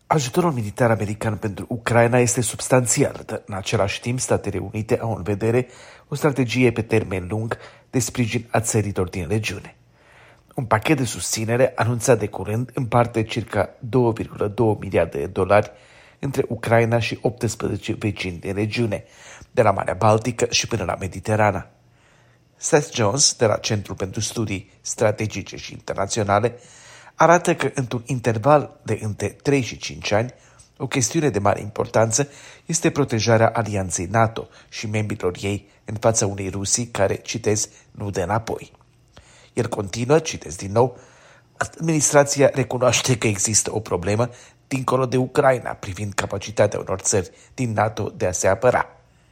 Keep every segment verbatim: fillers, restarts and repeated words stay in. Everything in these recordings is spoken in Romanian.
Ajutorul militar american pentru Ucraina este substanțial, dar în același timp Statele Unite au în vedere o strategie pe termen lung de sprijin a țărilor din regiune. Un pachet de susținere anunțat de curând împarte circa doi virgulă doi miliarde de dolari între Ucraina și optsprezece vecini din regiune, de la Marea Baltică și până la Mediterana. Seth Jones, de la Centrul pentru Studii Strategice și Internaționale, arată că într-un interval de între trei și cinci ani, o chestiune de mare importanță este protejarea alianței NATO și membrilor ei în fața unei Rusii care, citez, nu dă înapoi. El continuă, citez din nou, administrația recunoaște că există o problemă dincolo de Ucraina privind capacitatea unor țări din NATO de a se apăra.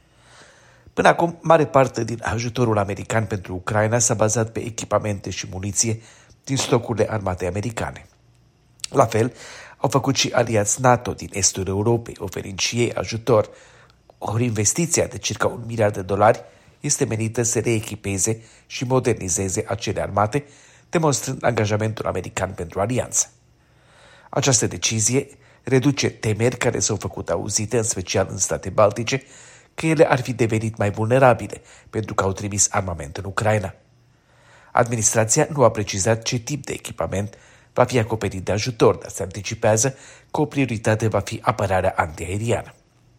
Până acum, mare parte din ajutorul american pentru Ucraina s-a bazat pe echipamente și muniție din stocurile armatei americane. La fel, au făcut și aliați NATO din estul Europei, oferind și ei ajutor. Ori investiția de circa un miliard de dolari este menită să reechipeze și modernizeze acele armate, demonstrând angajamentul american pentru alianță. Această decizie reduce temeri care s-au făcut auzite, în special în state baltice, că ele ar fi devenit mai vulnerabile pentru că au trimis armament în Ucraina. Administrația nu a precizat ce tip de echipament va fi acoperit de ajutor, dar se anticipează că o prioritate va fi apărarea antiaeriană.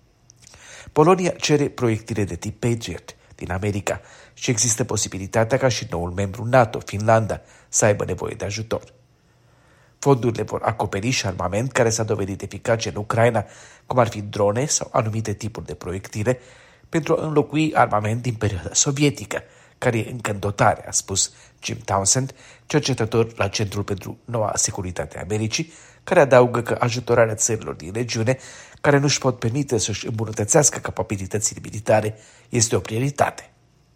Polonia cere proiectile de tip Patriot din America și există posibilitatea ca și noul membru NATO, Finlanda, să aibă nevoie de ajutor. Fondurile vor acoperi și armament care s-a dovedit eficace în Ucraina, cum ar fi drone sau anumite tipuri de proiectile, pentru a înlocui armament din perioada sovietică, care e încă în dotare, a spus Jim Townsend, cercetător la Centrul pentru Noua Securitate a Americii, care adaugă că ajutorarea țărilor din regiune, care nu-și pot permite să-și îmbunătățească capabilitățile militare, este o prioritate.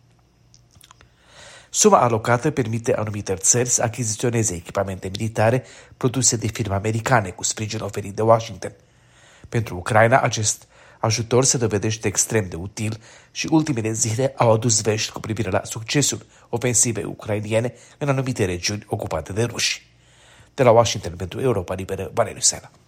Suma alocată permite anumitor țări să achiziționeze echipamente militare produse de firme americane cu sprijin oferit de Washington. Pentru Ucraina, acest ajutor se dovedește extrem de util și ultimele zile au adus vești cu privire la succesul ofensivei ucrainiene în anumite regiuni ocupate de ruși. De la Washington pentru Europa Liberă, Valeriu Sena.